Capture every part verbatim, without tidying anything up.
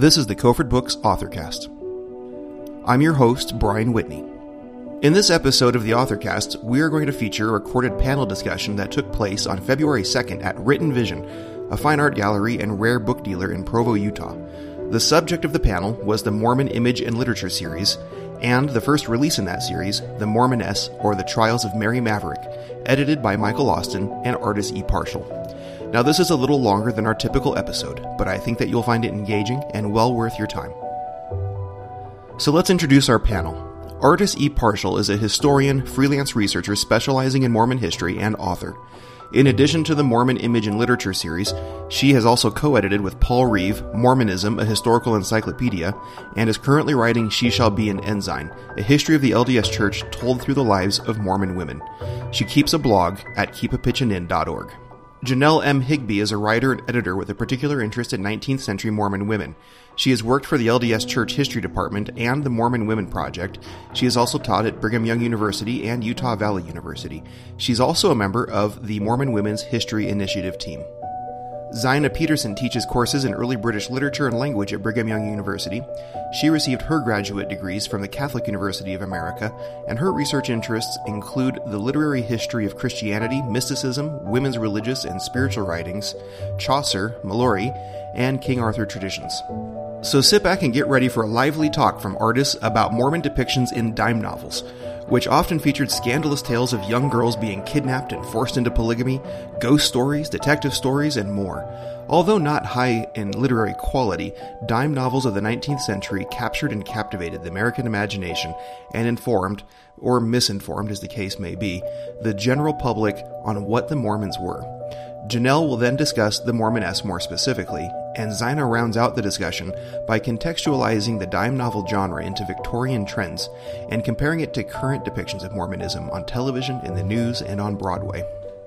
This is the Coford Books Authorcast. I'm your host, Brian Whitney. In this episode of the Authorcast, we are going to feature a recorded panel discussion that took place on February second at Written Vision, a fine art gallery and rare book dealer in Provo, Utah. The subject of the panel was the Mormon Image and Literature series, and the first release in that series, The Mormoness, or The Trials of Mary Maverick, edited by Michael Austin and Artis E. Parshall. Now, this is a little longer than our typical episode, but I think that you'll find it engaging and well worth your time. So let's introduce our panel. Artis E. Parshall is a historian, freelance researcher specializing in Mormon history, and author. In addition to the Mormon Image and Literature series, she has also co-edited with Paul Reeve, Mormonism, a Historical Encyclopedia, and is currently writing She Shall Be an Ensign, a history of the L D S Church told through the lives of Mormon women. She keeps a blog at keep a pitchin' in dot org. Janelle M. Higby is a writer and editor with a particular interest in nineteenth century Mormon women. She has worked for the L D S Church History Department and the Mormon Women Project. She has also taught at Brigham Young University and Utah Valley University. She's also a member of the Mormon Women's History Initiative team. Zina Peterson teaches courses in early British literature and language at Brigham Young University. She received her graduate degrees from the Catholic University of America, and her research interests include the literary history of Christianity, mysticism, women's religious and spiritual writings, Chaucer, Mallory, and King Arthur traditions. So sit back and get ready for a lively talk from Artis about Mormon depictions in dime novels, which often featured scandalous tales of young girls being kidnapped and forced into polygamy, ghost stories, detective stories, and more. Although not high in literary quality, dime novels of the nineteenth century captured and captivated the American imagination and informed, or misinformed as the case may be, the general public on what the Mormons were. Janelle will then discuss the Mormoness more specifically, and Zina rounds out the discussion by contextualizing the dime novel genre into Victorian trends and comparing it to current depictions of Mormonism on television, in the news, and on Broadway.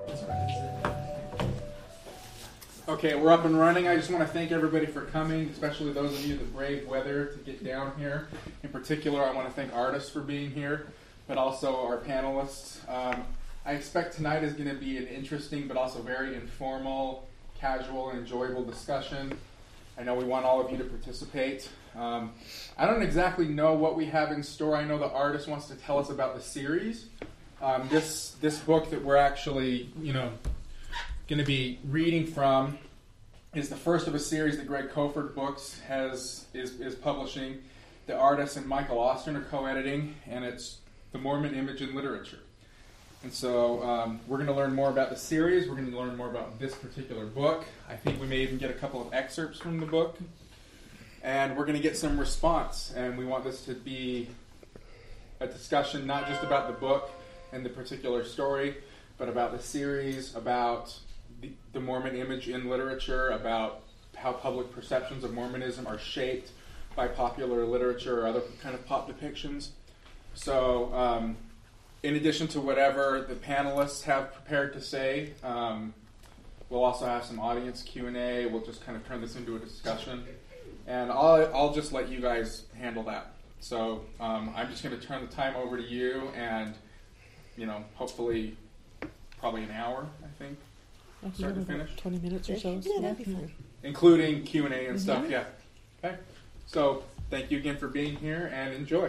Okay, we're up and running. I just want to thank everybody for coming, especially those of you that braved weather to get down here. In particular, I want to thank Artis for being here, but also our panelists. Um, I expect tonight is going to be an interesting but also very informal, casual, and enjoyable discussion. I know we want all of you to participate. Um, I don't exactly know what we have in store. I know the artist wants to tell us about the series. Um, this this book that we're actually, you know, going to be reading from is the first of a series that Greg Coford Books has is is publishing. The artist and Michael Austin are co-editing, and it's The Mormon Image and Literature. And so um, we're going to learn more about the series. We're going to learn more about this particular book. I think we may even get a couple of excerpts from the book. And we're going to get some response. And we want this to be a discussion not just about the book and the particular story, but about the series, about the, the Mormon image in literature, about how public perceptions of Mormonism are shaped by popular literature or other kind of pop depictions. So... Um, In addition to whatever the panelists have prepared to say, um, we'll also have some audience Q and A. We'll just kind of turn this into a discussion. And I'll, I'll just let you guys handle that. So um, I'm just going to turn the time over to you and, you know, hopefully probably an hour, I think, start to finish. twenty minutes or so. Yeah, that'd be fine. Including Q and A and Mm-hmm. stuff, yeah. Okay. So thank you again for being here and enjoy.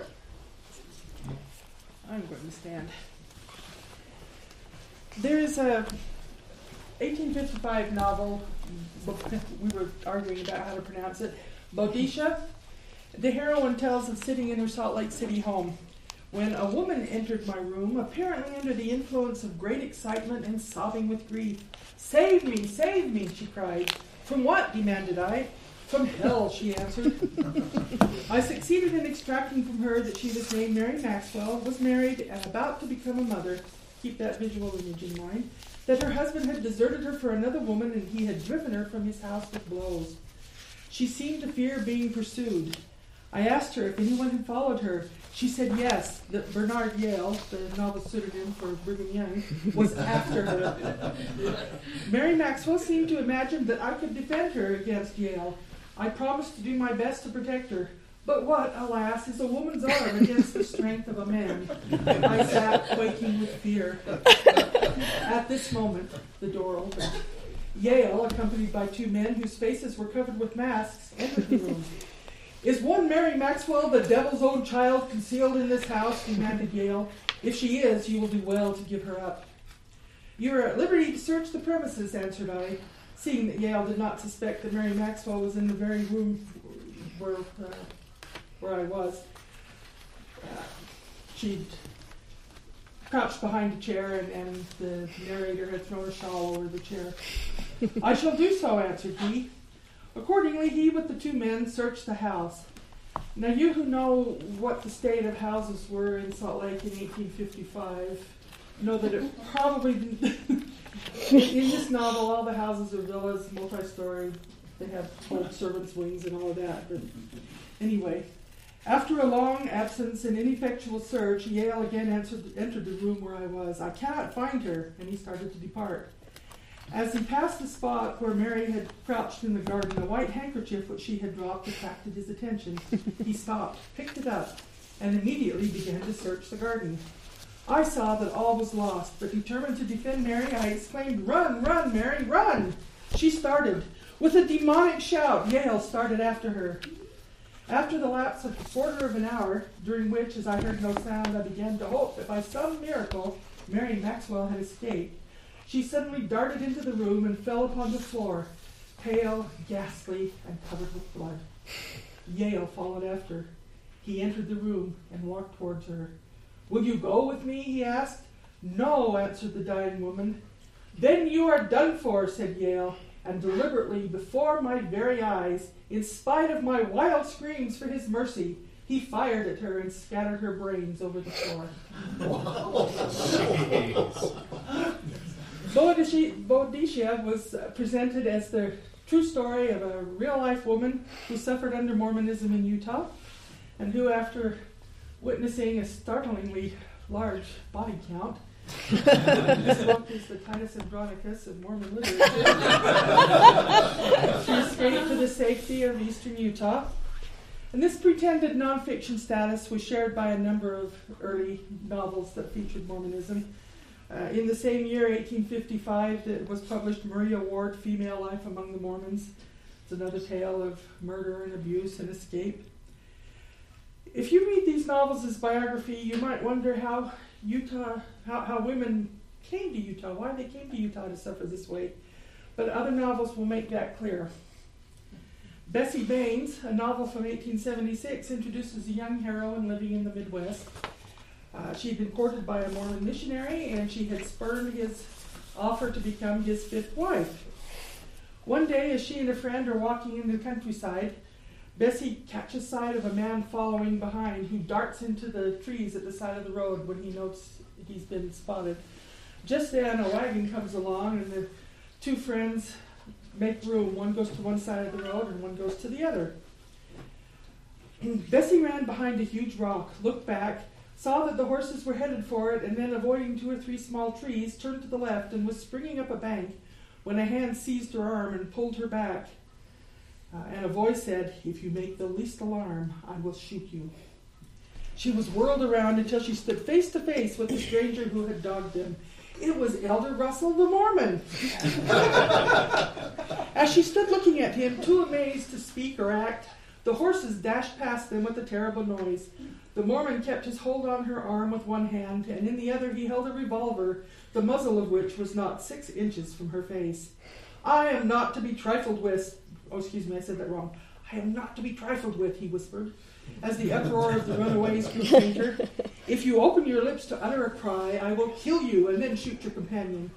I'm going to stand. There is a eighteen fifty-five novel, we were arguing about how to pronounce it, Boadicea. The heroine tells of sitting in her Salt Lake City home when a woman entered my room, apparently under the influence of great excitement and sobbing with grief. "Save me, save me," she cried. "From what?" demanded I. "From hell," she answered. I succeeded in extracting from her that she was named Mary Maxwell, was married, and about to become a mother. Keep that visual image in mind. That her husband had deserted her for another woman, and he had driven her from his house with blows. She seemed to fear being pursued. I asked her if anyone had followed her. She said yes, that Bernard Yale, the novel pseudonym for Brigham Young, was after her. Mary Maxwell seemed to imagine that I could defend her against Yale. I promised to do my best to protect her. But what, alas, is a woman's arm against the strength of a man? I sat quaking with fear. At this moment, the door opened. Yale, accompanied by two men whose faces were covered with masks, entered the room. Is one Mary Maxwell the devil's own child concealed in this house? Demanded Yale. If she is, you will do well to give her up. You are at liberty to search the premises, answered I, seeing that Yale did not suspect that Mary Maxwell was in the very room where, uh, where I was. Uh, she'd crouched behind a chair, and, and the narrator had thrown a shawl over the chair. I shall do so, answered he. Accordingly, he with the two men searched the house. Now, you who know what the state of houses were in Salt Lake in eighteen fifty-five know that it probably didn't. In this novel, all the houses are villas, multi-story. They have old servants' wings and all of that. But anyway, after a long absence and ineffectual search, Yale again answered, entered the room where I was. I cannot find her, and he started to depart. As he passed the spot where Mary had crouched in the garden, a white handkerchief which she had dropped attracted his attention. He stopped, picked it up, and immediately began to search the garden. I saw that all was lost, but determined to defend Mary, I exclaimed, "Run, run, Mary, run!" She started. With a demonic shout, Yale started after her. After the lapse of a quarter of an hour, during which, as I heard no sound, I began to hope that by some miracle Mary Maxwell had escaped, she suddenly darted into the room and fell upon the floor, pale, ghastly, and covered with blood. Yale followed after. He entered the room and walked towards her. "Will you go with me?" he asked. "No," answered the dying woman. "Then you are done for," said Yale, and deliberately, before my very eyes, in spite of my wild screams for his mercy, he fired at her and scattered her brains over the floor. Boadicea was presented as the true story of a real-life woman who suffered under Mormonism in Utah, and who, after witnessing a startlingly large body count, this book is the Titus Andronicus of Mormon literature, she escaped to the safety of eastern Utah. And this pretended nonfiction status was shared by a number of early novels that featured Mormonism. Uh, in the same year, eighteen fifty-five, it was published Maria Ward, Female Life Among the Mormons. It's another tale of murder and abuse and escape. If you read these novels as biography, you might wonder how Utah, how, how women came to Utah, why they came to Utah to suffer this way. But other novels will make that clear. Bessie Baines, a novel from eighteen seventy-six, introduces a young heroine living in the Midwest. Uh, she had been courted by a Mormon missionary, and she had spurned his offer to become his fifth wife. One day, as she and a friend are walking in the countryside, Bessie catches sight of a man following behind who darts into the trees at the side of the road when he notes he's been spotted. Just then, a wagon comes along, and the two friends make room. One goes to one side of the road, and one goes to the other. Bessie ran behind a huge rock, looked back, saw that the horses were headed for it, and then, avoiding two or three small trees, turned to the left and was springing up a bank when a hand seized her arm and pulled her back. Uh, and a voice said, "If you make the least alarm, I will shoot you." She was whirled around until she stood face to face with the stranger who had dogged them. It was Elder Russell the Mormon. As she stood looking at him, too amazed to speak or act, the horses dashed past them with a terrible noise. The Mormon kept his hold on her arm with one hand, and in the other he held a revolver, the muzzle of which was not six inches from her face. "I am not to be trifled with." Oh, excuse me, I said that wrong. "I am not to be trifled with," he whispered, as the uproar of the runaways grew fainter. "If you open your lips to utter a cry, I will kill you and then shoot your companion."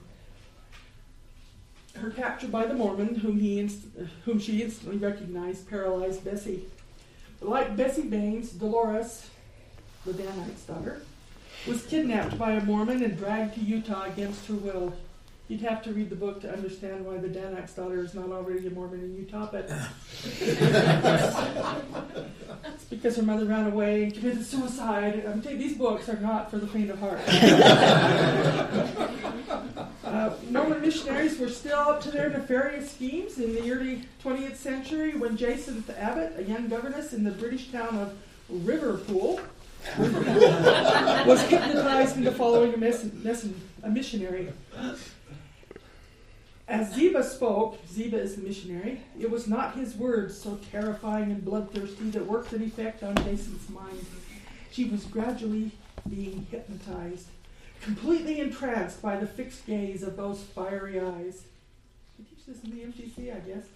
Her capture by the Mormon, whom he inst- whom she instantly recognized, paralyzed Bessie. Like Bessie Baines, Dolores, the Danite's daughter, was kidnapped by a Mormon and dragged to Utah against her will. You'd have to read the book to understand why the Danite's daughter is not already a Mormon in Utah, but it's because her mother ran away and committed suicide. I'm telling you, these books are not for the faint of heart. uh, Mormon missionaries were still up to their nefarious schemes in the early twentieth century when Jacinth Abbott, a young governess in the British town of Liverpool, was hypnotized into following a, mes- mes- a missionary. As Ziba spoke, Ziba is the missionary, it was not his words, so terrifying and bloodthirsty, that worked an effect on Jason's mind. She was gradually being hypnotized, completely entranced by the fixed gaze of those fiery eyes. I teach this in the M T C, I guess.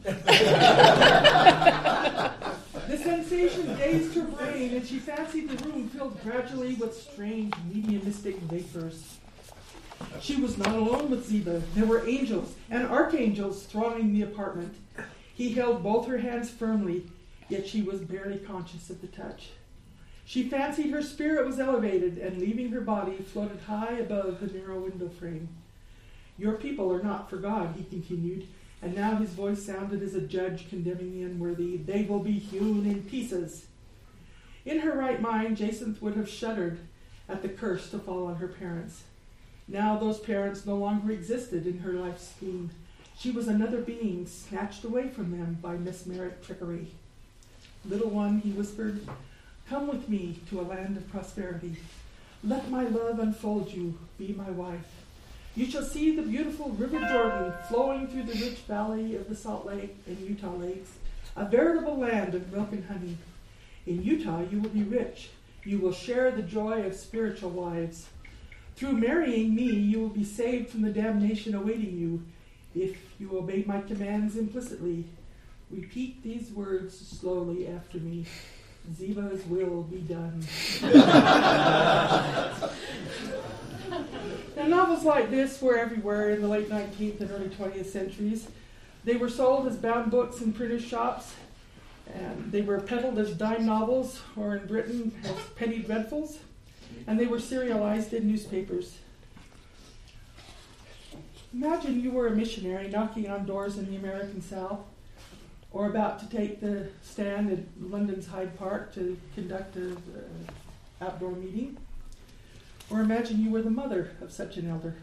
The sensation dazed her brain, and she fancied the room filled gradually with strange mediumistic vapors. She was not alone with Ziba. There were angels and archangels thronging the apartment. He held both her hands firmly, yet she was barely conscious of the touch. She fancied her spirit was elevated, and leaving her body, floated high above the narrow window frame. Your people are not for God, he continued, and now his voice sounded as a judge condemning the unworthy. They will be hewn in pieces. In her right mind, Jacinth would have shuddered at the curse to fall on her parents. Now those parents no longer existed in her life scheme. She was another being snatched away from them by mesmeric trickery. Little one, he whispered, come with me to a land of prosperity. Let my love unfold you. Be my wife. You shall see the beautiful River Jordan flowing through the rich valley of the Salt Lake and Utah lakes, a veritable land of milk and honey. In Utah you will be rich. You will share the joy of spiritual wives. Through marrying me, you will be saved from the damnation awaiting you if you obey my commands implicitly. Repeat these words slowly after me. Ziba's will be done. Now, novels like this were everywhere in the late nineteenth and early twentieth centuries. They were sold as bound books in printers' shops, and they were peddled as dime novels, or in Britain as penny dreadfuls, and they were serialized in newspapers. Imagine you were a missionary knocking on doors in the American South, or about to take the stand at London's Hyde Park to conduct an uh, outdoor meeting. Or imagine you were the mother of such an elder.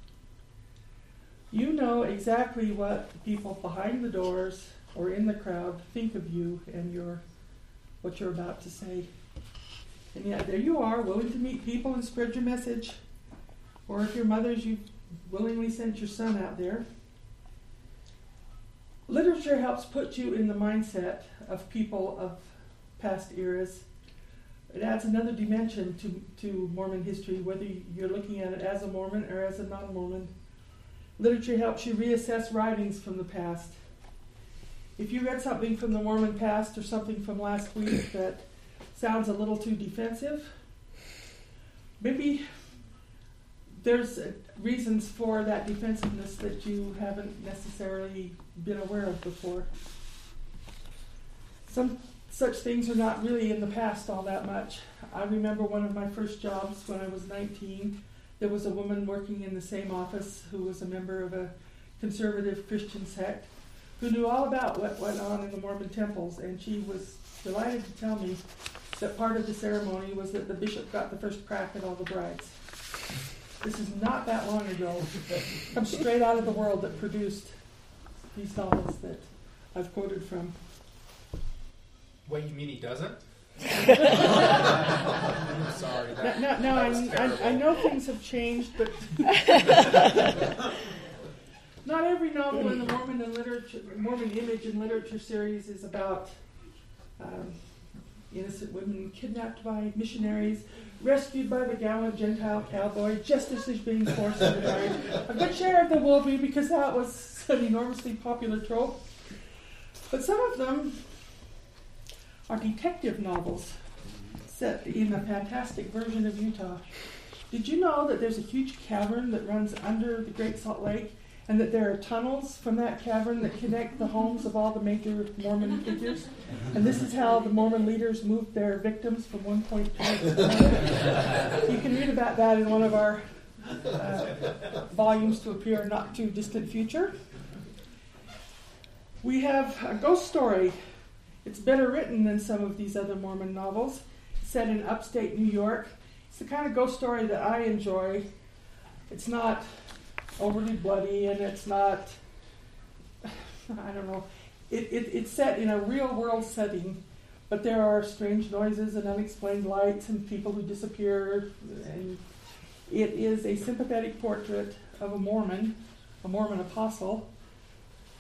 You know exactly what the people behind the doors or in the crowd think of you and your what you're about to say. And yet there you are, willing to meet people and spread your message. Or if you're mothers, you willingly sent your son out there. Literature helps put you in the mindset of people of past eras. It adds another dimension to, to Mormon history, whether you're looking at it as a Mormon or as a non-Mormon. Literature helps you reassess writings from the past. If you read something from the Mormon past or something from last week that sounds a little too defensive, maybe there's reasons for that defensiveness that you haven't necessarily been aware of before. Some such things are not really in the past all that much. I remember one of my first jobs when I was nineteen. There was a woman working in the same office who was a member of a conservative Christian sect who knew all about what went on in the Mormon temples, and she was delighted to tell me that part of the ceremony was that the bishop got the first crack at all the brides. This is not that long ago. Come straight out of the world that produced these novels that I've quoted from. Wait, you mean he doesn't? I'm sorry. That, now, now I, I, I know things have changed, but not every novel in the Mormon and literature, Mormon image and literature series is about um, innocent women kidnapped by missionaries, rescued by the gallant Gentile cowboy, just as they're being forced into marriage. A good share of them will be, because that was an enormously popular trope. But some of them are detective novels set in a fantastic version of Utah. Did you know that there's a huge cavern that runs under the Great Salt Lake, and that there are tunnels from that cavern that connect the homes of all the major Mormon figures? And this is how the Mormon leaders moved their victims from one point to another. You can read about that in one of our uh, volumes to appear in not too distant future. We have a ghost story. It's better written than some of these other Mormon novels. It's set in upstate New York. It's the kind of ghost story that I enjoy. It's not overly bloody, and it's not, I don't know, it, it, it's set in a real world setting, but there are strange noises and unexplained lights and people who disappear, and it is a sympathetic portrait of a Mormon, a Mormon apostle,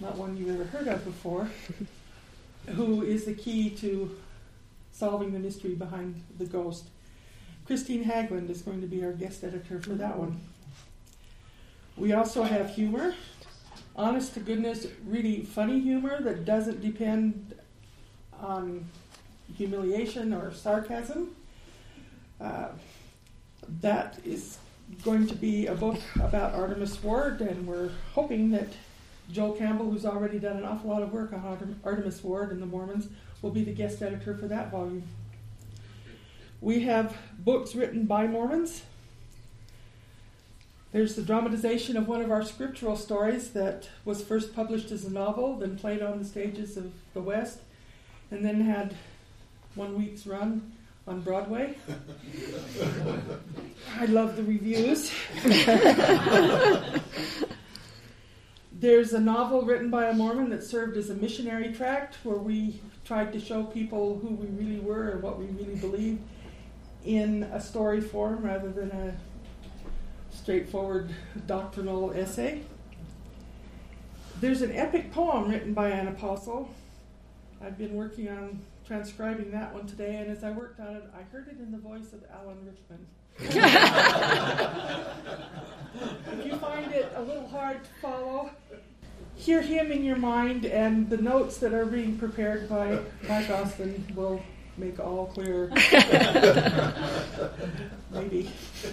not one you've ever heard of before, who is the key to solving the mystery behind the ghost. Christine Haglund is going to be our guest editor for that one. We also have humor, honest to goodness, really funny humor that doesn't depend on humiliation or sarcasm. Uh, that is going to be a book about Artemis Ward, and we're hoping that Joel Campbell, who's already done an awful lot of work on Artemis Ward and the Mormons, will be the guest editor for that volume. We have books written by Mormons. There's the dramatization of one of our scriptural stories that was first published as a novel, then played on the stages of the West, and then had one week's run on Broadway. I love the reviews. There's a novel written by a Mormon that served as a missionary tract where we tried to show people who we really were and what we really believed in a story form rather than a straightforward doctrinal essay. There's an epic poem written by an apostle. I've been working on transcribing that one today, and as I worked on it, I heard it in the voice of Alan Rickman. If you find it a little hard to follow, hear him in your mind, and the notes that are being prepared by Mike Austin will make all clear. Maybe.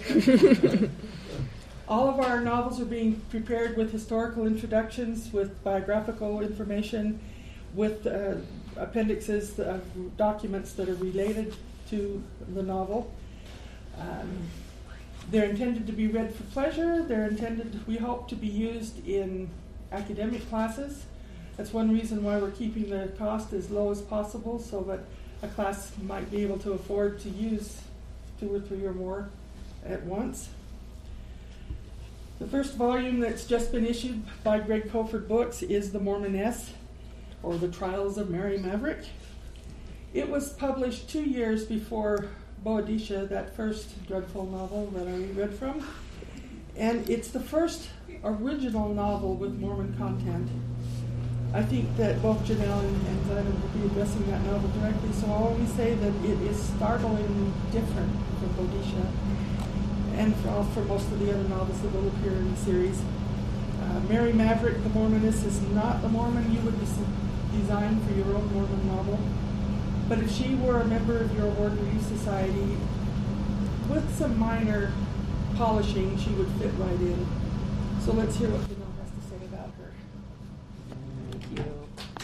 All of our novels are being prepared with historical introductions, with biographical information, with uh, appendixes of documents that are related to the novel. Um, they're intended to be read for pleasure. They're intended, we hope, to be used in academic classes. That's one reason why we're keeping the cost as low as possible, so that a class might be able to afford to use two or three or more at once. The first volume that's just been issued by Greg Cofford Books is The Mormoness, or The Trials of Mary Maverick. It was published two years before Boadicea, that first dreadful novel that I read from. And it's the first original novel with Mormon content. I think that both Janelle and, and Zina will be addressing that novel directly, so I'll only say that it is startlingly different from Boadicea and for, for most of the other novels that will appear in the series. Uh, Mary Maverick, the Mormoness, is not the Mormon you would des- design for your own Mormon novel. But if she were a member of your Ward Relief Society, with some minor polishing, she would fit right in. So let's hear what Janelle has to say about her. Thank you.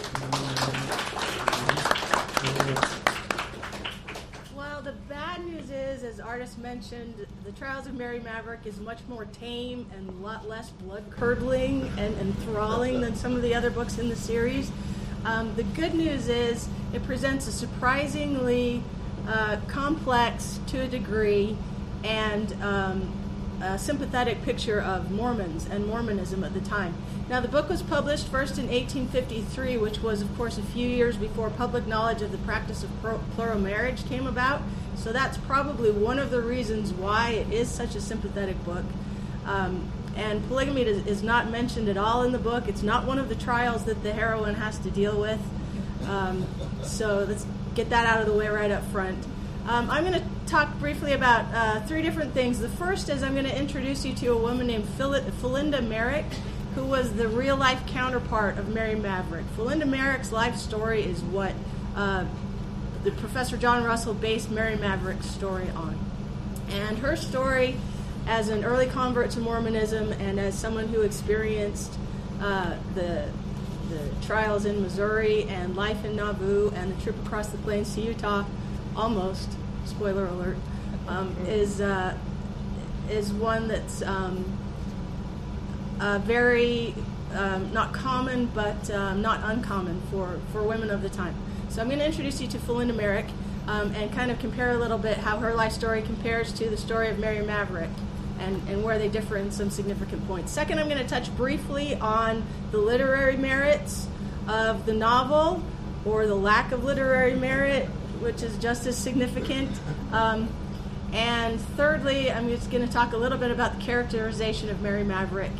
Well, the bad news is, as Artis mentioned, The Trials of Mary Maverick is much more tame and a lot less blood-curdling and enthralling than some of the other books in the series. Um, the good news is it presents a surprisingly uh, complex, to a degree, and um, a sympathetic picture of Mormons and Mormonism at the time. Now, the book was published first in eighteen fifty-three, which was, of course, a few years before public knowledge of the practice of pro- plural marriage came about. So that's probably one of the reasons why it is such a sympathetic book. Um, And polygamy is, is not mentioned at all in the book. It's not one of the trials that the heroine has to deal with. Um, so let's get that out of the way right up front. Um, I'm going to talk briefly about uh, three different things. The first is I'm going to introduce you to a woman named Phil- Philinda Merrick, who was the real-life counterpart of Mary Maverick. Philinda Merrick's life story is what uh, the Professor John Russell based Mary Maverick's story on. And her story, as an early convert to Mormonism and as someone who experienced uh, the the trials in Missouri and life in Nauvoo and the trip across the plains to Utah, almost, spoiler alert, um, is uh, is one that's um, uh, very um, not common, but um, not uncommon for, for women of the time. So I'm going to introduce you to Philinda Merrick um, and kind of compare a little bit how her life story compares to the story of Mary Maverick. And, and where they differ in some significant points. Second, I'm going to touch briefly on the literary merits of the novel, or the lack of literary merit, which is just as significant. Um, and thirdly, I'm just going to talk a little bit about the characterization of Mary Maverick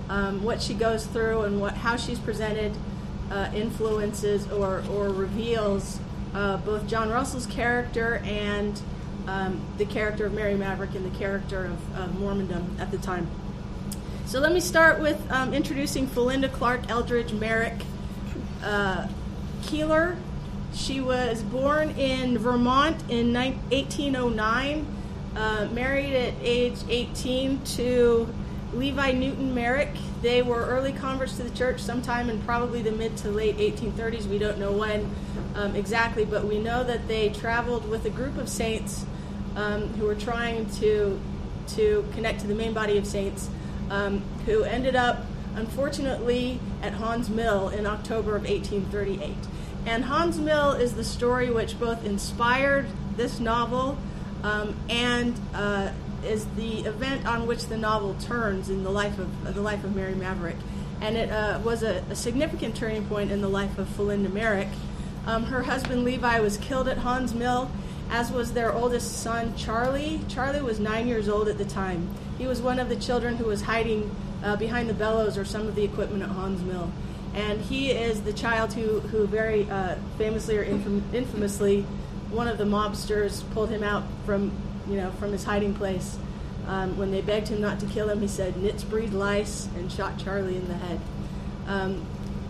um, what she goes through and what how she's presented uh, influences or, or reveals uh, both John Russell's character and um, the character of Mary Maverick and the character of, of Mormondom at the time. So let me start with um, introducing Philinda Clark Eldridge Merrick uh, Keeler. She was born in Vermont in eighteen oh nine, uh, married at age eighteen to Levi Newton Merrick. They were early converts to the church sometime in probably the mid to late eighteen thirties. We don't know when um, exactly, but we know that they traveled with a group of saints um, who were trying to, to connect to the main body of saints, um, who ended up, unfortunately, at Haun's Mill in October of eighteen thirty-eight. And Haun's Mill is the story which both inspired this novel um, and uh, is the event on which the novel turns in the life of uh, the life of Mary Maverick. And it uh, was a, a significant turning point in the life of Philinda Merrick. Um, her husband Levi was killed at Haun's Mill, as was their oldest son Charlie. Charlie was nine years old at the time. He was one of the children who was hiding uh, behind the bellows or some of the equipment at Haun's Mill. And he is the child who, who very uh, famously or infam- infamously, one of the mobsters pulled him out from, you know, from his hiding place. Um, when they begged him not to kill him, he said, "Nits breed lice," and shot Charlie in the head. Um,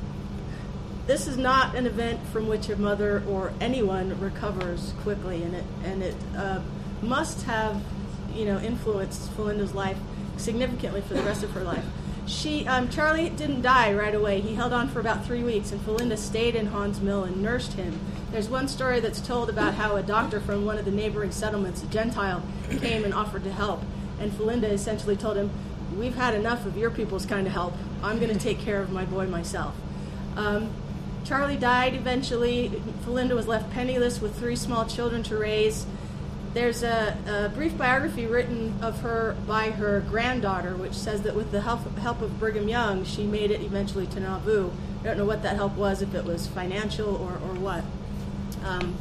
this is not an event from which a mother or anyone recovers quickly, and it and it uh, must have, you know, influenced Philinda's life significantly for the rest of her life. She, um, Charlie didn't die right away. He held on for about three weeks, and Philinda stayed in Haun's Mill and nursed him. There's one story that's told about how a doctor from one of the neighboring settlements, a Gentile, came and offered to help. And Philinda essentially told him, "We've had enough of your people's kind of help. I'm going to take care of my boy myself." Um, Charlie died eventually. Philinda was left penniless with three small children to raise. There's a, a brief biography written of her by her granddaughter, which says that with the help, help of Brigham Young, she made it eventually to Nauvoo. I don't know what that help was, if it was financial or, or what. Um,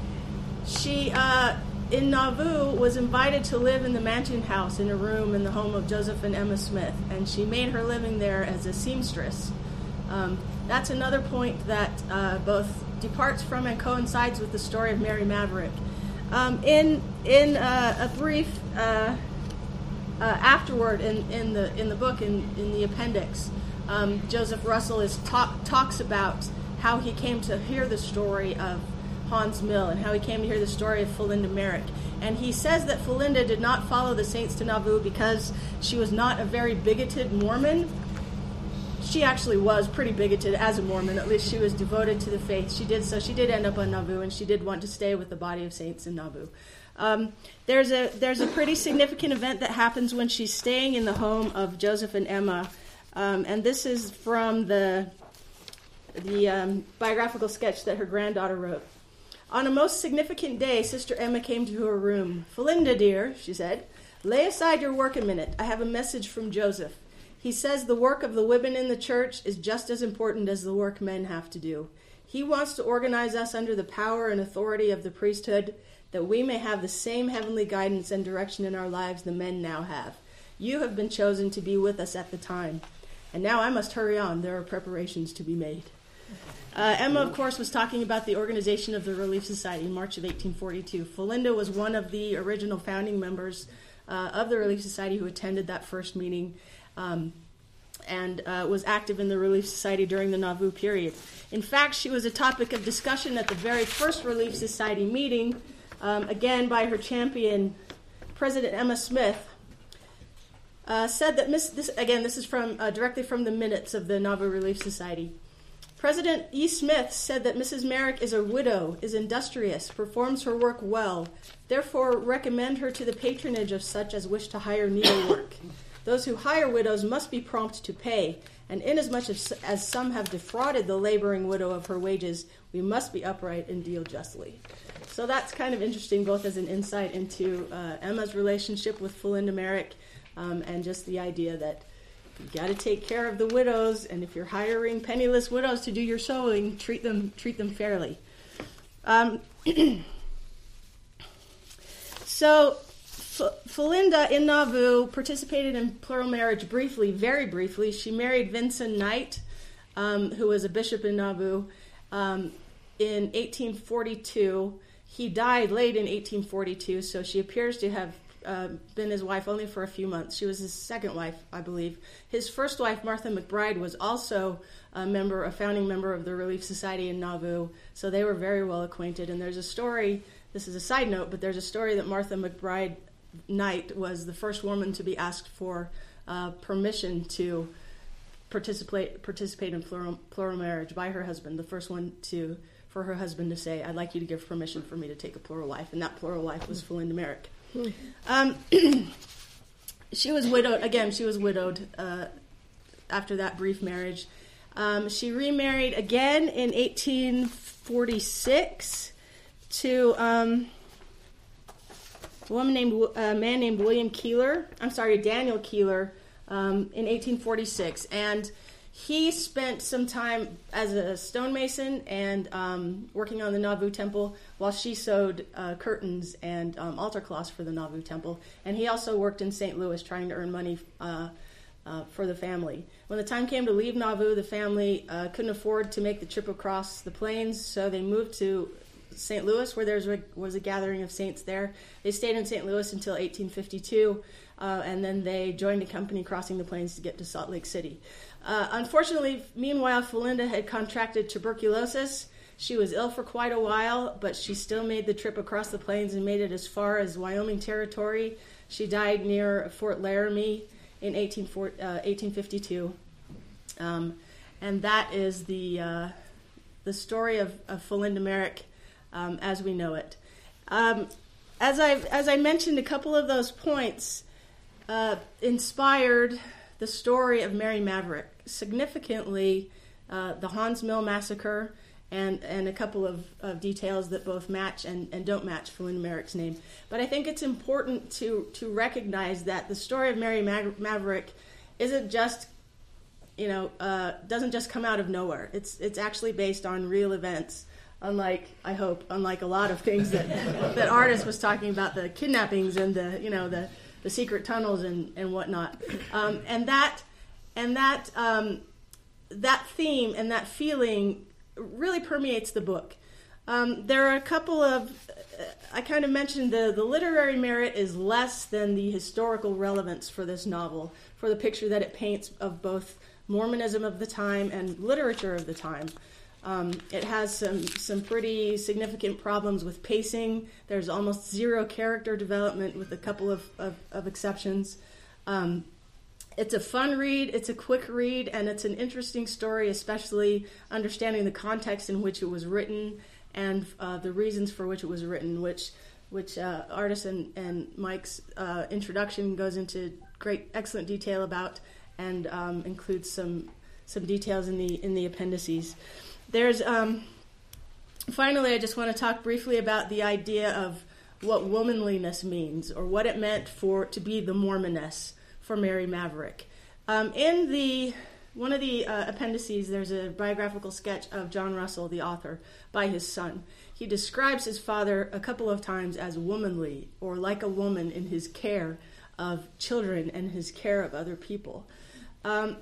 she, uh, in Nauvoo, was invited to live in the Mansion House in a room in the home of Joseph and Emma Smith, and she made her living there as a seamstress. Um, that's another point that uh, both departs from and coincides with the story of Mary Maverick. Um, in in uh, a brief uh, uh, afterward in, in the in the book in, in the appendix, um, Joseph Russell is talk, talks about how he came to hear the story of Haun's Mill and how he came to hear the story of Philinda Merrick. And he says that Philinda did not follow the saints to Nauvoo because she was not a very bigoted Mormon. She actually was pretty bigoted as a Mormon. At least she was devoted to the faith. She did so. She did end up on Nauvoo, and she did want to stay with the body of saints in Nauvoo. Um, there's a there's a pretty significant event that happens when she's staying in the home of Joseph and Emma, um, and this is from the the um, biographical sketch that her granddaughter wrote. On a most significant day, Sister Emma came to her room. "Philinda, dear," she said, "lay aside your work a minute. I have a message from Joseph. He says the work of the women in the church is just as important as the work men have to do. He wants to organize us under the power and authority of the priesthood, that we may have the same heavenly guidance and direction in our lives the men now have. You have been chosen to be with us at the time. And now I must hurry on. There are preparations to be made." Uh, Emma, of course, was talking about the organization of the Relief Society in March of eighteen forty-two. Philinda was one of the original founding members uh, of the Relief Society who attended that first meeting. Um, and uh, was active in the Relief Society during the Nauvoo period. In fact, she was a topic of discussion at the very first Relief Society meeting, um, again by her champion, President Emma Smith, uh, said that, Miss, this, again, this is from uh, directly from the minutes of the Nauvoo Relief Society. President E. Smith said that Missus Merrick is a widow, is industrious, performs her work well, therefore recommend her to the patronage of such as wish to hire needlework. Those who hire widows must be prompt to pay, and inasmuch as, as some have defrauded the laboring widow of her wages, we must be upright and deal justly. So that's kind of interesting, both as an insight into uh, Emma's relationship with Philinda Merrick, um, and just the idea that you've got to take care of the widows, and if you're hiring penniless widows to do your sewing, treat them treat them fairly. Um, so F- Felinda in Nauvoo participated in plural marriage briefly, very briefly. She married Vincent Knight, um, who was a bishop in Nauvoo, um, in eighteen forty-two. He died late in eighteen forty-two, so she appears to have uh, been his wife only for a few months. She was his second wife, I believe. His first wife, Martha McBride, was also a member, a founding member of the Relief Society in Nauvoo, so they were very well acquainted. And there's a story, this is a side note, but there's a story that Martha McBride Knight was the first woman to be asked for uh, permission to participate participate in plural, plural marriage by her husband. The first one to for her husband to say, "I'd like you to give permission for me to take a plural wife," and that plural wife was Felinda Merrick. Um, she was widowed again. She was widowed uh, after that brief marriage. Um, she remarried again in eighteen forty-six to. Um, A woman named a man named William Keeler. I'm sorry, Daniel Keeler, um, in eighteen forty-six, and he spent some time as a stonemason and um, working on the Nauvoo Temple while she sewed uh, curtains and um, altar cloths for the Nauvoo Temple. And he also worked in Saint Louis trying to earn money uh, uh, for the family. When the time came to leave Nauvoo, the family uh, couldn't afford to make the trip across the plains, so they moved to Saint Louis, where there was a gathering of saints there. They stayed in Saint Louis until eighteen fifty-two, uh, and then they joined a company crossing the plains to get to Salt Lake City. Uh, unfortunately, meanwhile, Felinda had contracted tuberculosis. She was ill for quite a while, but she still made the trip across the plains and made it as far as Wyoming Territory. She died near Fort Laramie in eighteen fifty-two. Um, and that is the uh, the story of, of Felinda Merrick, Um, as we know it. Um, as I as I mentioned, a couple of those points uh, inspired the story of Mary Maverick. Significantly, uh, the Haun's Mill massacre and, and a couple of, of details that both match and, and don't match Felinda Merrick's name. But I think it's important to, to recognize that the story of Mary Mag- Maverick isn't just, you know, uh, doesn't just come out of nowhere. It's it's actually based on real events. Unlike, I hope, unlike a lot of things that that Artis was talking about, the kidnappings and the, you know, the, the secret tunnels and, and whatnot. Um, and that and that um, that theme and that feeling really permeates the book. Um, there are a couple of, I kind of mentioned the, the literary merit is less than the historical relevance for this novel, for the picture that it paints of both Mormonism of the time and literature of the time. Um, it has some, some pretty significant problems with pacing. There's almost zero character development with a couple of, of, of exceptions. Um, it's a fun read, it's a quick read, and it's an interesting story, especially understanding the context in which it was written and uh, the reasons for which it was written, which which uh, Artis and, and Mike's uh, introduction goes into great, excellent detail about, and um, includes some some details in the in the appendices. There's, um, finally, I just want to talk briefly about the idea of what womanliness means, or what it meant for to be the Mormoness for Mary Maverick. Um, in the one of the uh, appendices, there's a biographical sketch of John Russell, the author, by his son. He describes his father a couple of times as womanly, or like a woman in his care of children and his care of other people. Um,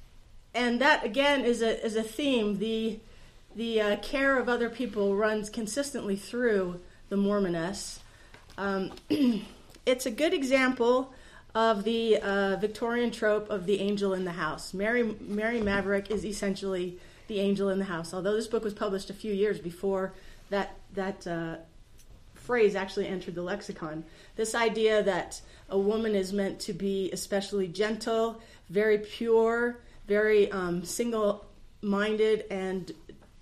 and that, again, is a is a theme. The The uh, care of other people runs consistently through the Mormoness. Um, it's a good example of the uh, Victorian trope of the angel in the house. Mary, Mary Maverick is essentially the angel in the house, although this book was published a few years before that, that uh, phrase actually entered the lexicon. This idea that a woman is meant to be especially gentle, very pure, very um, single-minded, and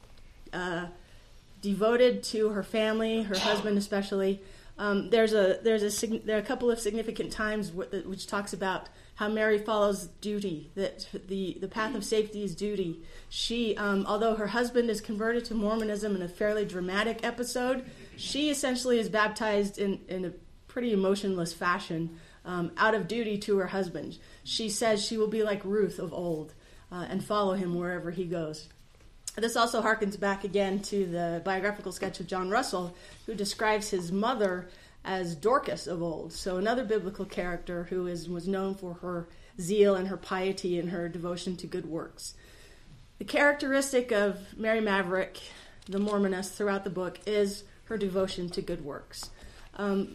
Uh, devoted to her family, her husband especially. Um, there's a there's a there are a couple of significant times w- which talks about how Mary follows duty, that the the path of safety is duty. She, um, although her husband is converted to Mormonism in a fairly dramatic episode, she essentially is baptized in in a pretty emotionless fashion um, out of duty to her husband. She says she will be like Ruth of old uh, and follow him wherever he goes. This also harkens back again to the biographical sketch of John Russell, who describes his mother as Dorcas of old, so another biblical character who is was known for her zeal and her piety and her devotion to good works. The characteristic of Mary Maverick, the Mormoness, throughout the book is her devotion to good works. Um,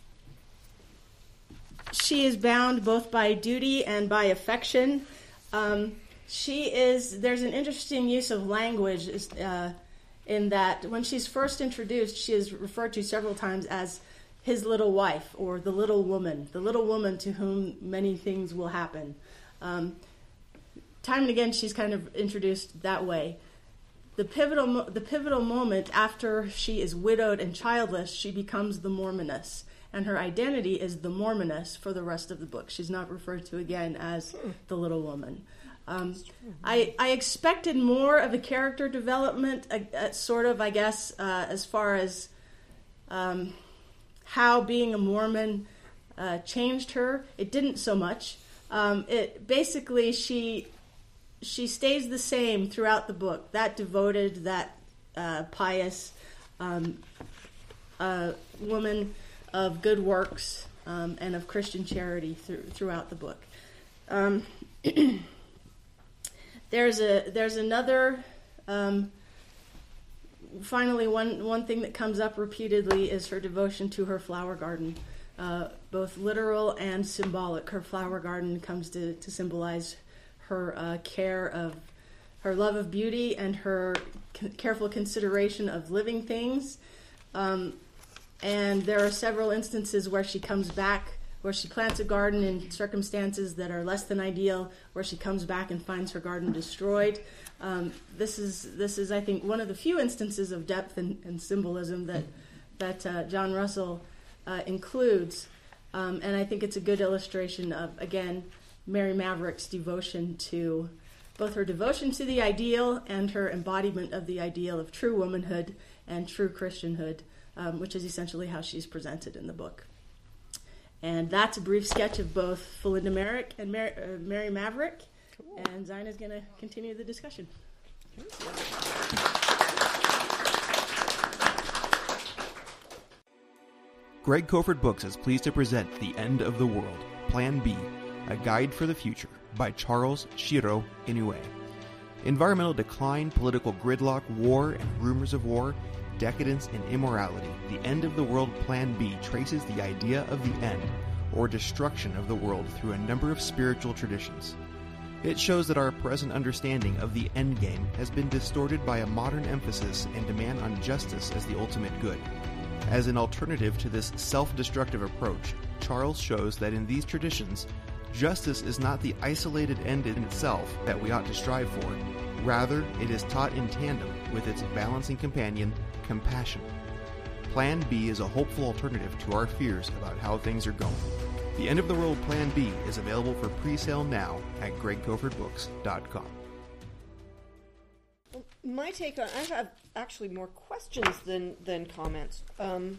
she is bound both by duty and by affection. Um, she is, there's an interesting use of language uh, in that when she's first introduced, she is referred to several times as his little wife, or the little woman, the little woman to whom many things will happen. Um, time and again, she's kind of introduced that way. The pivotal, mo- the pivotal moment after she is widowed and childless, she becomes the Mormoness, and her identity is the Mormoness for the rest of the book. She's not referred to again as the little woman. Um, I, I expected more of a character development, uh, uh, sort of, I guess, uh, as far as um, how being a Mormon uh, changed her. It didn't so much. Um, it basically she she stays the same throughout the book. That devoted, that uh, pious um, uh, woman of good works um, and of Christian charity through, throughout the book. Um, there's a there's another. Um, Finally, one, one thing that comes up repeatedly is her devotion to her flower garden, uh, both literal and symbolic. Her flower garden comes to, to symbolize her uh, care of, her love of beauty and her c- careful consideration of living things. Um, and there are several instances where she comes back, where she plants a garden in circumstances that are less than ideal, where she comes back and finds her garden destroyed. Um, this is, this is, I think, one of the few instances of depth and, and symbolism that that uh, John Russell uh, includes, um, and I think it's a good illustration of, again, Mary Maverick's devotion to both her devotion to the ideal and her embodiment of the ideal of true womanhood and true Christianhood, um, which is essentially how she's presented in the book. And that's a brief sketch of both Philinda Merrick and Mary, uh, Mary Maverick. Cool. And Zina's going to continue the discussion. Greg Coford Books is pleased to present The End of the World, Plan B, A Guide for the Future, by Charles Shiro Inoue. Environmental decline, political gridlock, war, and rumors of war, decadence, and immorality, The End of the World Plan B traces the idea of the end, or destruction of the world, through a number of spiritual traditions. It shows that our present understanding of the endgame has been distorted by a modern emphasis and demand on justice as the ultimate good. As an alternative to this self-destructive approach, Charles shows that in these traditions, justice is not the isolated end in itself that we ought to strive for. Rather, it is taught in tandem with its balancing companion, compassion. Plan B is a hopeful alternative to our fears about how things are going. The End of the World Plan B is available for pre-sale now at greg coford books dot com. My take on, I have actually more questions than, than comments. Um,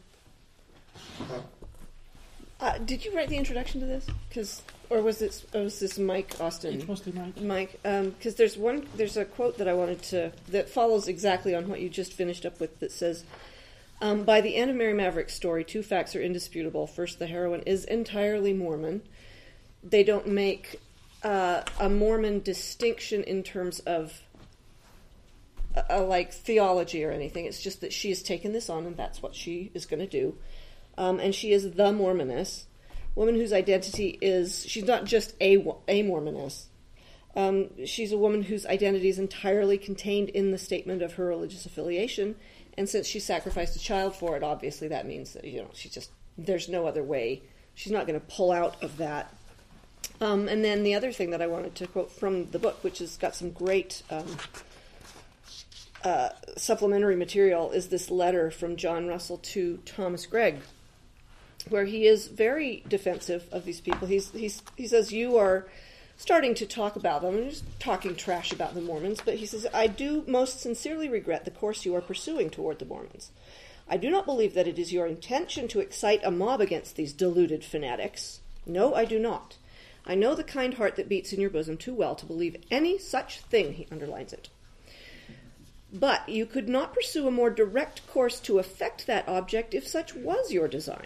uh, did you write the introduction to this? 'Cause, or was this, or was this Mike Austin? It's mostly Mike. Mike, because um, there's one, there's a quote that I wanted to, that follows exactly on what you just finished up with, that says, Um, by the end of Mary Maverick's story, two facts are indisputable. First, the heroine is entirely Mormon. They don't make uh, a Mormon distinction in terms of uh, uh, like theology or anything. It's just that she has taken this on, and that's what she is going to do. Um, and she is the Mormoness, woman whose identity is, she's not just a, a Mormoness. Um, she's a woman whose identity is entirely contained in the statement of her religious affiliation. And since she sacrificed a child for it, obviously that means that, you know, she just, there's no other way. She's not going to pull out of that. Um, and then the other thing that I wanted to quote from the book, which has got some great um, uh, supplementary material, is this letter from John Russell to Thomas Gregg, where he is very defensive of these people. He's, he's, he says, you are starting to talk about them, and just talking trash about the Mormons, but he says, I do most sincerely regret the course you are pursuing toward the Mormons. I do not believe that it is your intention to excite a mob against these deluded fanatics. No, I do not. I know the kind heart that beats in your bosom too well to believe any such thing, he underlines it. But you could not pursue a more direct course to effect that object if such was your design.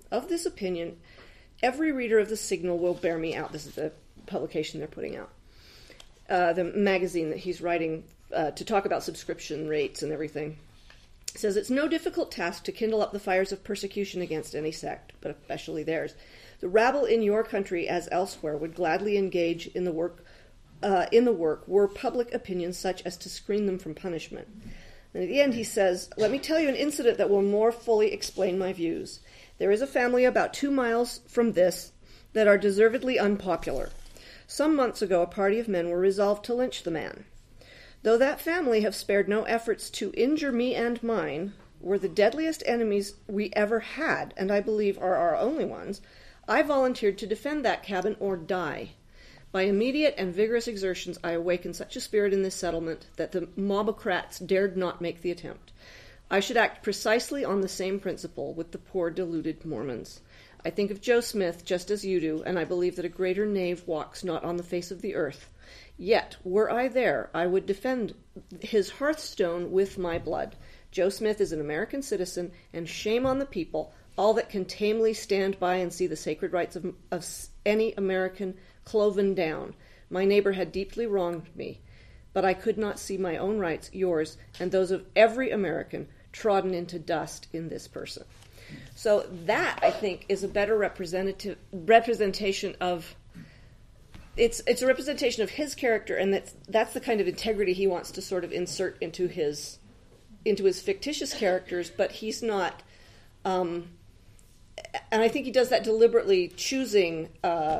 Of this opinion, every reader of the Signal will bear me out. This is the publication they're putting out. Uh, the magazine that he's writing uh, to talk about subscription rates and everything. It says, it's no difficult task to kindle up the fires of persecution against any sect, but especially theirs. The rabble in your country, as elsewhere, would gladly engage in the work uh, in the work were public opinion such as to screen them from punishment. And at the end he says, let me tell you an incident that will more fully explain my views. There is a family about two miles from this that are deservedly unpopular. Some months ago a party of men were resolved to lynch the man. Though that family have spared no efforts to injure me and mine, were the deadliest enemies we ever had, and I believe are our only ones, I volunteered to defend that cabin or die. By immediate and vigorous exertions I awakened such a spirit in this settlement that the mobocrats dared not make the attempt. I should act precisely on the same principle with the poor deluded Mormons. I think of Joe Smith just as you do, and I believe that a greater knave walks not on the face of the earth. Yet, were I there, I would defend his hearthstone with my blood. Joe Smith is an American citizen, and shame on the people, all that can tamely stand by and see the sacred rights of, of any American cloven down. My neighbor had deeply wronged me, but I could not see my own rights, yours, and those of every American trodden into dust in this person. So that, I think, is a better representative representation of it's it's a representation of his character, and that's that's the kind of integrity he wants to sort of insert into his into his fictitious characters, but he's not. Um, and I think he does that deliberately, choosing uh,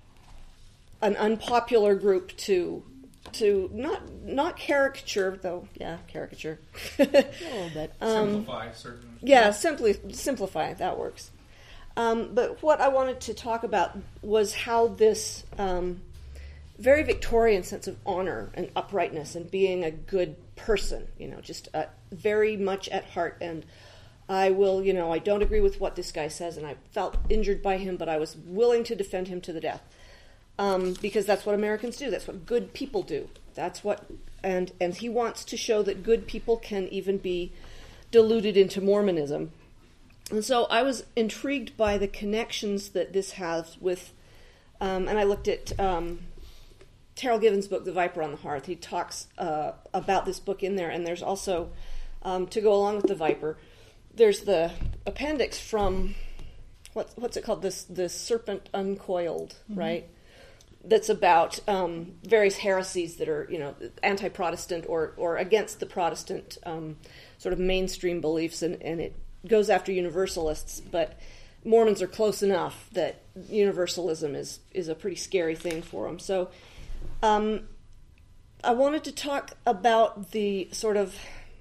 an unpopular group to to not not caricature, though. Yeah, caricature. A little bit. Um, Simplify certain. Yeah, simply simplify. That works. Um, but what I wanted to talk about was how this um, very Victorian sense of honor and uprightness and being a good person, you know, just uh, very much at heart. And I will, you know, I don't agree with what this guy says, and I felt injured by him, but I was willing to defend him to the death. Um, because that's what Americans do. That's what good people do. That's what, and and he wants to show that good people can even be deluded into Mormonism. And so I was intrigued by the connections that this has with, um, and I looked at um, Terrell Given's book, The Viper on the Hearth. He talks uh, about this book in there, and there's also, um, to go along with The Viper, there's the appendix from, what, what's it called, this, this Serpent Uncoiled, mm-hmm. right? That's about um, various heresies that are, you know, anti-Protestant or, or against the Protestant um, sort of mainstream beliefs, and, and it goes after Universalists, but Mormons are close enough that Universalism is, is a pretty scary thing for them. So um, I wanted to talk about the sort of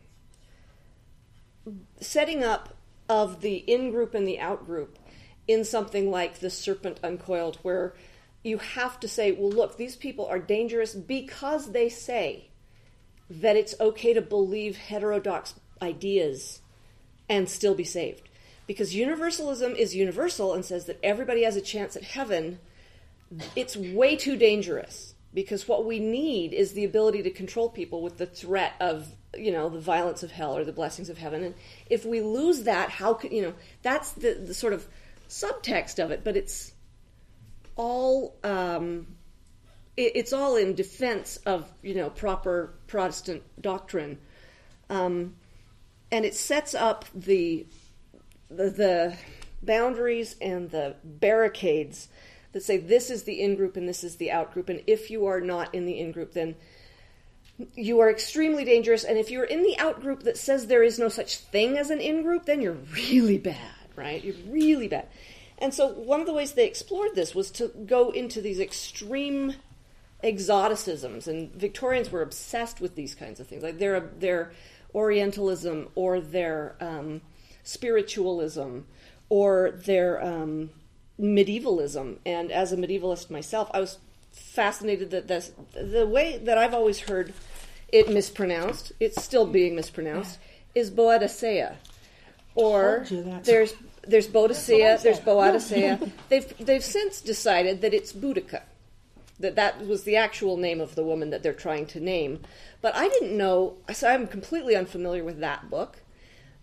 setting up of the in-group and the out-group in something like The Serpent Uncoiled, where you have to say, well, look, these people are dangerous because they say that it's okay to believe heterodox ideas and still be saved. Because universalism is universal and says that everybody has a chance at heaven. It's way too dangerous, because what we need is the ability to control people with the threat of, you know, the violence of hell or the blessings of heaven. And if we lose that, how could, you know, that's the, the sort of subtext of it, but it's all, um, it, it's all in defense of, you know, proper Protestant doctrine. Um, And it sets up the, the the boundaries and the barricades that say this is the in-group and this is the out-group. And if you are not in the in-group, then you are extremely dangerous. And if you're in the out-group that says there is no such thing as an in-group, then you're really bad, right? You're really bad. And so one of the ways they explored this was to go into these extreme exoticisms. And Victorians were obsessed with these kinds of things. Like they're they're Orientalism or their um, spiritualism or their um, medievalism. And as a medievalist myself, I was fascinated that this, the way that I've always heard it mispronounced, it's still being mispronounced, is Boadicea. Or there's there's Boadicea, there's Boadicea. They've they've since decided that it's Boudica. That that was the actual name of the woman that they're trying to name. But I didn't know, so I'm completely unfamiliar with that book.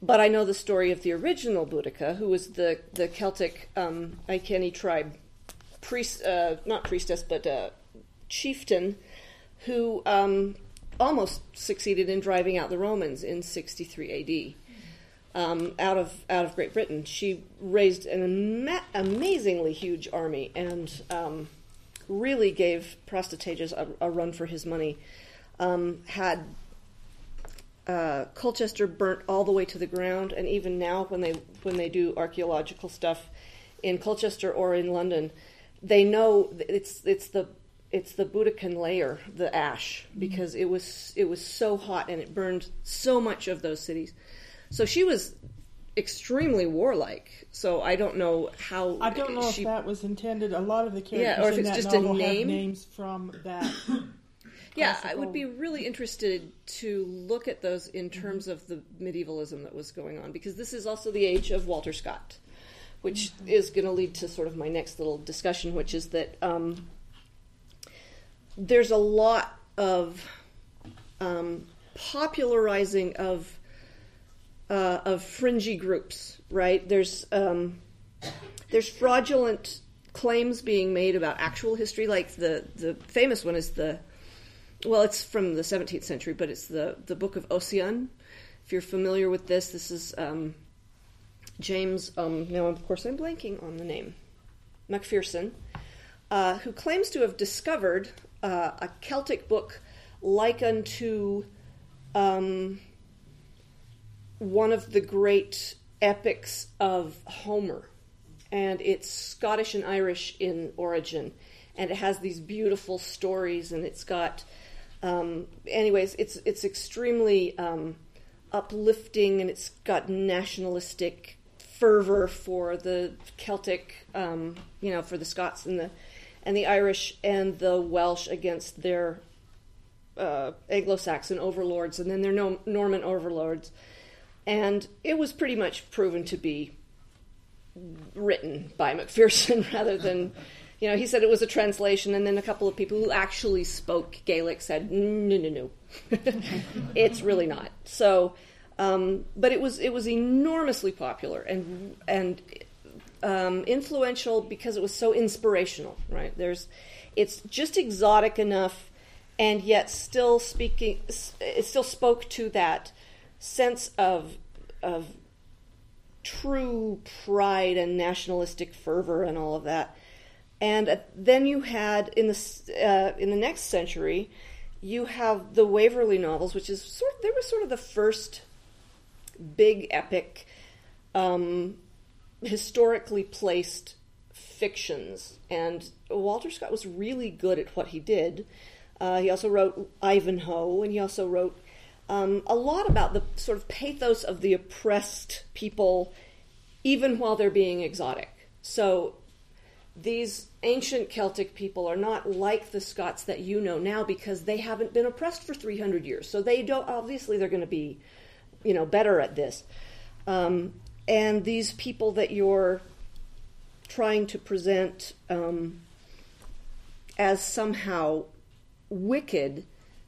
but I know the story of the original Boudica, who was the, the Celtic um, Iceni tribe priest, uh, not priestess, but uh, chieftain, who um, almost succeeded in driving out the Romans in sixty-three A D um, out of out of Great Britain. She raised an ama- amazingly huge army and um, really gave Protestages a, a run for his money. Um, had uh, Colchester burnt all the way to the ground, and even now, when they when they do archaeological stuff in Colchester or in London, they know it's it's the it's the Boudican layer, the ash, because it was it was so hot and it burned so much of those cities. So she was extremely warlike. So I don't know how. I don't know she, if that was intended. A lot of the characters yeah, or if in it's that just a novel name. have names from that. Yeah, classical. I would be really interested to look at those in terms of the medievalism that was going on, because this is also the age of Walter Scott, which mm-hmm. is going to lead to sort of my next little discussion, which is that um, there's a lot of um, popularizing of uh, of fringy groups, right? There's um, there's fraudulent claims being made about actual history, like the the famous one is the well, it's from the seventeenth century, but it's the the Book of Ossian. If you're familiar with this, this is um, James. Um, now, of course, I'm blanking on the name. Macpherson, uh, who claims to have discovered uh, a Celtic book like unto um, one of the great epics of Homer, and it's Scottish and Irish in origin, and it has these beautiful stories, and it's got, um, anyways, it's it's extremely um, uplifting, and it's got nationalistic fervor for the Celtic, um, you know, for the Scots and the and the Irish and the Welsh against their uh, Anglo-Saxon overlords, and then their no- Norman overlords. And it was pretty much proven to be written by Macpherson rather than, you know, he said it was a translation, and then a couple of people who actually spoke Gaelic said, no, no, no, it's really not. So, um, but it was it was enormously popular and and um, influential because it was so inspirational, right? There's, it's just exotic enough, and yet still speaking, it still spoke to that sense of of true pride and nationalistic fervor and all of that. And uh, then you had in the uh, in the next century, you have the Waverley novels, which is sort they were sort of the first big epic, um, historically placed fictions. And Walter Scott was really good at what he did. Uh, he also wrote Ivanhoe, and he also wrote um, a lot about the sort of pathos of the oppressed people, even while they're being exotic. So these ancient Celtic people are not like the Scots that you know now because they haven't been oppressed for three hundred years. So they don't, obviously they're going to be, you know, better at this. Um, and these people that you're trying to present um, as somehow wicked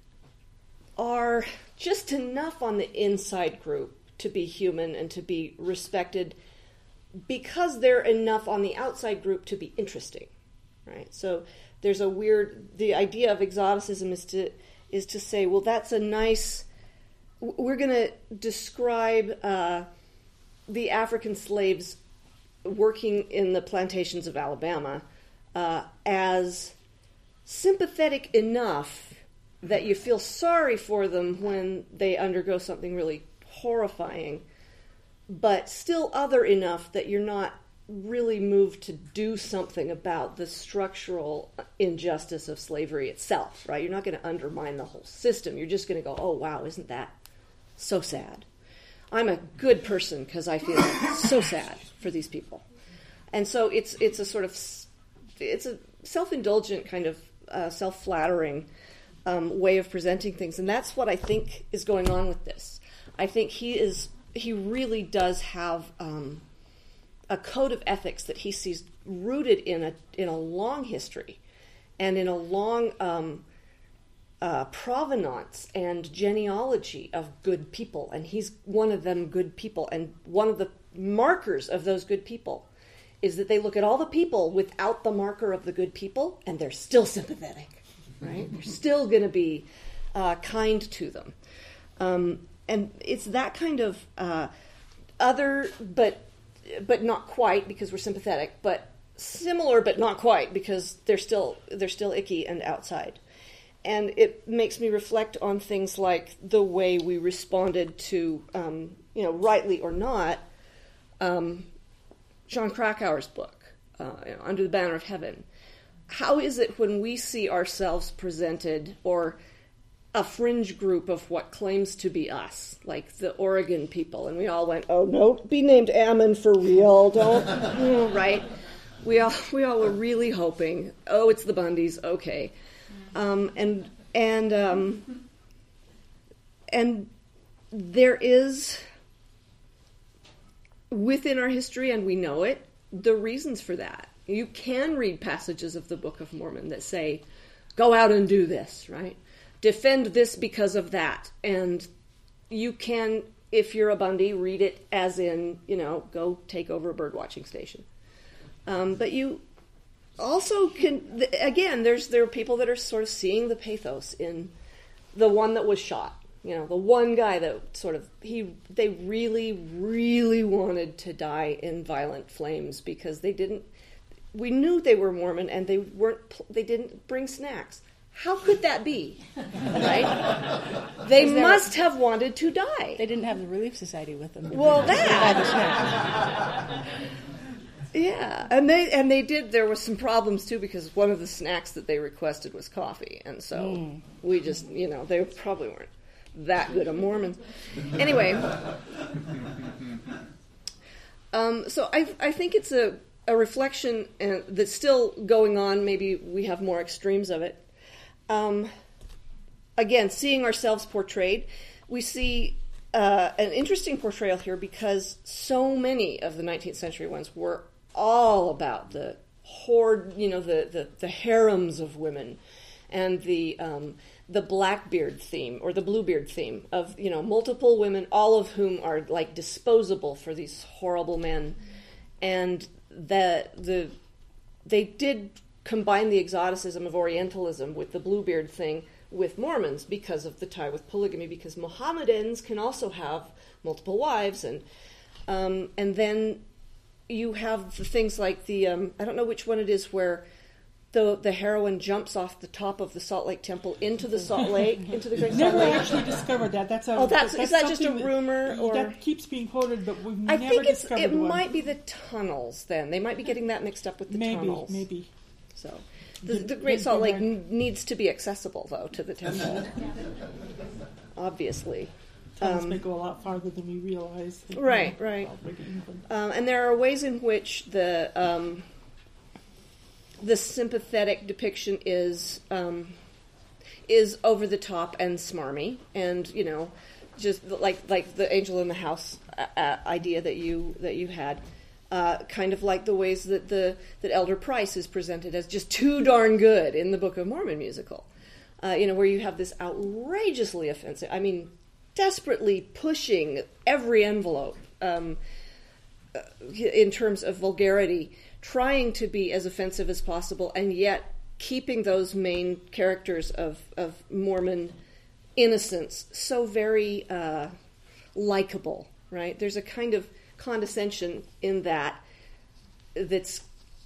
are just enough on the inside group to be human and to be respected, because they're enough on the outside group to be interesting, right? So there's a weird, the idea of exoticism is to is to say, well, that's a nice, we're going to describe uh, the African slaves working in the plantations of Alabama uh, as sympathetic enough that you feel sorry for them when they undergo something really horrifying, but still other enough that you're not really moved to do something about the structural injustice of slavery itself, right? You're not going to undermine the whole system. You're just going to go, oh, wow, isn't that so sad? I'm a good person because I feel so sad for these people. And so it's it's a sort of, it's a self-indulgent kind of uh, self-flattering um, way of presenting things. And that's what I think is going on with this. I think he is... he really does have um, a code of ethics that he sees rooted in a in a long history and in a long um, uh, provenance and genealogy of good people, and he's one of them good people. And one of the markers of those good people is that they look at all the people without the marker of the good people, and they're still sympathetic, right? They're still going to be uh, kind to them. Um, and it's that kind of uh, other, but but not quite, because we're sympathetic, but similar but not quite, because they're still they're still icky and outside. And it makes me reflect on things like the way we responded to, um, you know, rightly or not, um, Jon Krakauer's book, uh, you know, Under the Banner of Heaven. How is it when we see ourselves presented, or a fringe group of what claims to be us, like the Oregon people, and we all went, oh, no, be named Ammon for real, don't, mm, right? We all we all were really hoping, oh, it's the Bundys, okay. Um, and and um, and there is, within our history, and we know it, the reasons for that. You can read passages of the Book of Mormon that say, go out and do this, right? Defend this because of that. And you can, if you're a Bundy, read it as in, you know, go take over a birdwatching station. Um, but you also can, again, there's there are people that are sort of seeing the pathos in the one that was shot. You know, the one guy that sort of, he, they really, really wanted to die in violent flames because they didn't, we knew they were Mormon and they weren't, they didn't bring snacks. How could that be? Right? They must have wanted to die. They didn't have the Relief Society with them. Well, that. Yeah, and they and they did. There were some problems too, because one of the snacks that they requested was coffee, and so mm. we just, you know, they probably weren't that good of Mormons. Anyway, um, so I I think it's a a reflection and that's still going on. Maybe we have more extremes of it. Um, again, seeing ourselves portrayed, we see uh, an interesting portrayal here because so many of the nineteenth century ones were all about the horde, you know, the, the, the harems of women and the um, the Blackbeard theme or the Bluebeard theme of, you know, multiple women, all of whom are like disposable for these horrible men. And the the they did combine the exoticism of Orientalism with the Bluebeard thing with Mormons because of the tie with polygamy, because Mohammedans can also have multiple wives, and um, and then you have the things like the um, I don't know which one it is where the the heroine jumps off the top of the Salt Lake Temple into the Salt Lake into the Great Salt Never Lake. actually discovered that. That's a, oh, that's, that's is that just a something rumor, that, or that keeps being quoted, but we've I never think it's, discovered it one. might be the tunnels. Then they might be getting that mixed up with the maybe, tunnels. Maybe, So, the, Did- the Great did Salt go Lake back- n- needs to be accessible, though, to the temple. Obviously. tunnels Um, may go a lot farther than we realize. They Right, go right. all the way to England. Um, and there are ways in which the um, the sympathetic depiction is um, is over the top and smarmy, and you know, just like like the angel in the house uh, uh, idea that you that you had. Uh, kind of like the ways that the that Elder Price is presented as just too darn good in the Book of Mormon musical, uh, you know, where you have this outrageously offensive, I mean, desperately pushing every envelope um, uh, in terms of vulgarity, trying to be as offensive as possible, and yet keeping those main characters of, of Mormon innocence so very uh, likable, right? There's a kind of condescension in that that's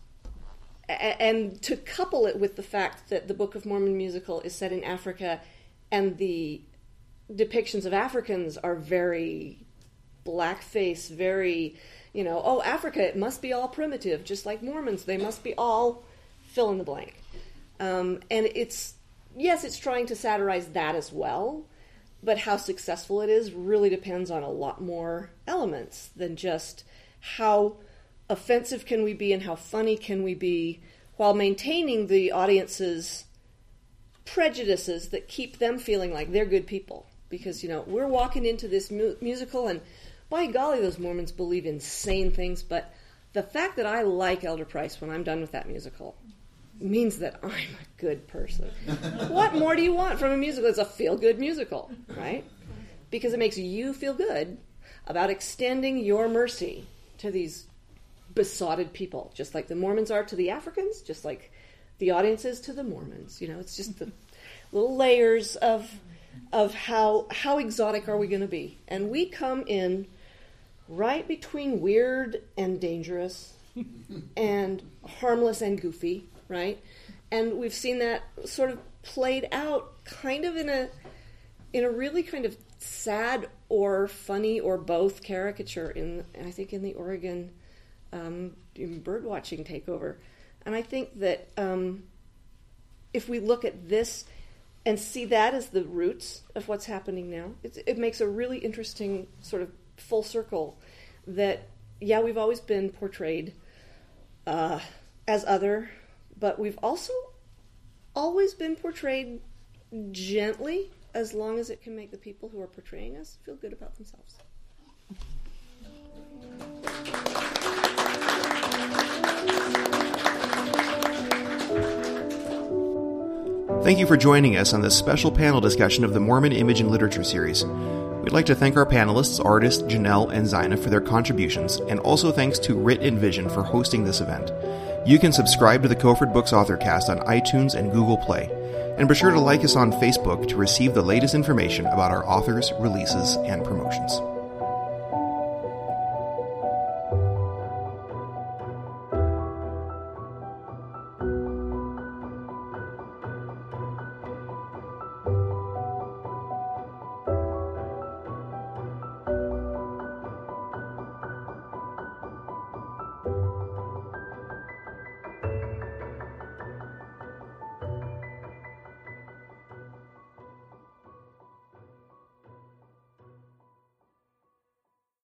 and to couple it with the fact that the Book of Mormon musical is set in Africa and the depictions of Africans are very blackface, very, you know, oh, Africa, it must be all primitive, just like Mormons, they must be all fill in the blank. Um, and it's, yes, it's trying to satirize that as well, but how successful it is really depends on a lot more elements than just how offensive can we be and how funny can we be while maintaining the audience's prejudices that keep them feeling like they're good people. Because, you know, we're walking into this mu- musical and, by golly, those Mormons believe insane things, but the fact that I like Elder Price when I'm done with that musical means that I'm a good person. What more do you want from a musical? It's a feel-good musical, right? Because it makes you feel good about extending your mercy to these besotted people, just like the Mormons are to the Africans, just like the audience is to the Mormons. You know, it's just the little layers of of how how exotic are we going to be. And we come in right between weird and dangerous and harmless and goofy, right? And we've seen that sort of played out kind of in a in a really kind of sad or funny or both caricature in, I think, in the Oregon um, birdwatching takeover. And I think that um, if we look at this and see that as the roots of what's happening now, it, it makes a really interesting sort of full circle that, yeah, we've always been portrayed uh, as other, but we've also always been portrayed gently, as long as it can make the people who are portraying us feel good about themselves. Thank you for joining us on this special panel discussion of the Mormon Image and Literature series. We'd like to thank our panelists, artists Janelle and Zina, for their contributions, and also thanks to Writ and Vision for hosting this event. You can subscribe to the Coford Books Authorcast on iTunes and Google Play, and be sure to like us on Facebook to receive the latest information about our authors, releases, and promotions.